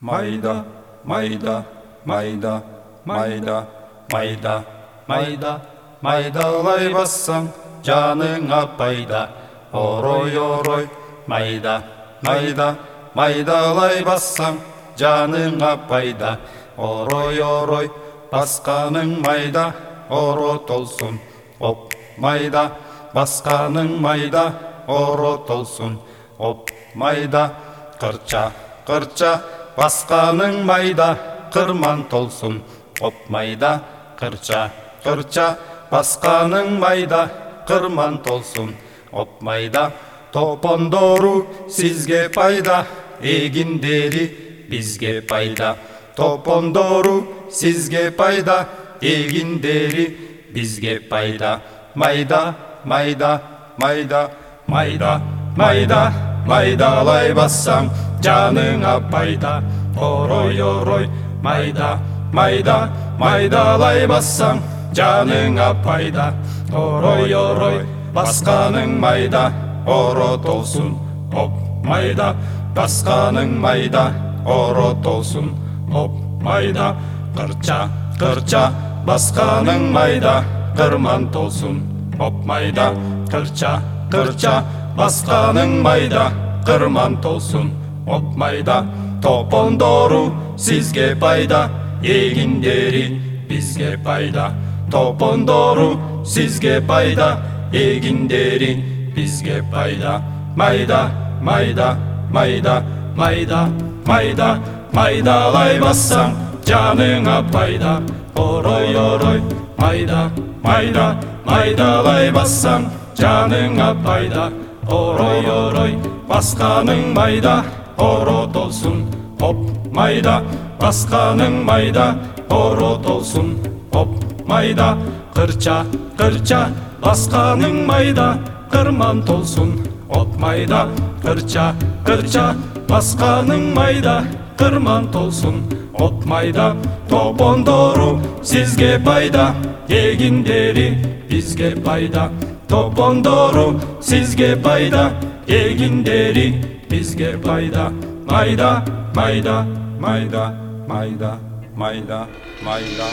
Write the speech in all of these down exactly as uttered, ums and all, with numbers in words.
майда, майда, майда, майда, майда, майда, майдалай бассаң жаныңа пайда. Орой, орой, майда, майда, майдалай бассаң жаныңа пайда. Орой, орой, басқаның майда, оро толсын. Оп, майда, басқаның майда, оро толсын. Оп, майда, қырча, қырча, басқаның майда, қырман толсын. Оп, майда, қырча, қырча, басқаның майда, қырман толсын. Оп, майда, топондору сізге пайда, егіндері бізге пайда. Топондору сізге пайда, егіндері бізге пайда. Майда, майда, майда, майда, майда, майдалай бассаң жаныңа пайда. Орой, орой, майда, майда, майдалай бассаң жаныңа пайда. Орой, орой, басқаның майда, оро толсын. Оп, майда, басқаның майда, оро толсын. Оп, майда, қырча, қырча, басқаның майда, қырман толсын. Оп, майда, қырча, қырча, басқаның майда, қырман толсын. Оп, майда, топондору сізге пайда, егіндері бізге пайда. Топондору сізге пайда, егіндері бізге пайда. Майда, майда, майда, майда, майда, майдалай бассаң жаныңа пайда. Орой, орой, майда, майда, майдалай бассаң жаныңа пайда. Орой, орой, басқаның майда, оро толсын. Оп, майда, басқаның майда, оро толсын. Оп, майда, қырча, қырча, басқаның майда, қырман толсын. Оп, майда, қырча, қырча, басқаның майда, қырман толсын. Оп, майда, топондору сізге пайда, егіндері бізге пайда. Топондору сізге пайда, егіндері бізге пайда. Майда, майда, майда, майда, майда, майда.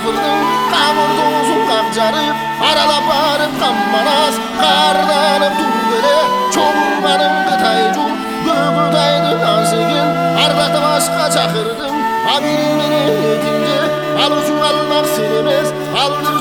шақырдым, қамырдың ұзын қақ жарып, аралап барып қамманас, қарданып тұр келе, чоңғанымды тайжу, көкітайдың асыгын, ардаты басқа шақырдым, абилменен етінде, алу су алмақ сен емес, алды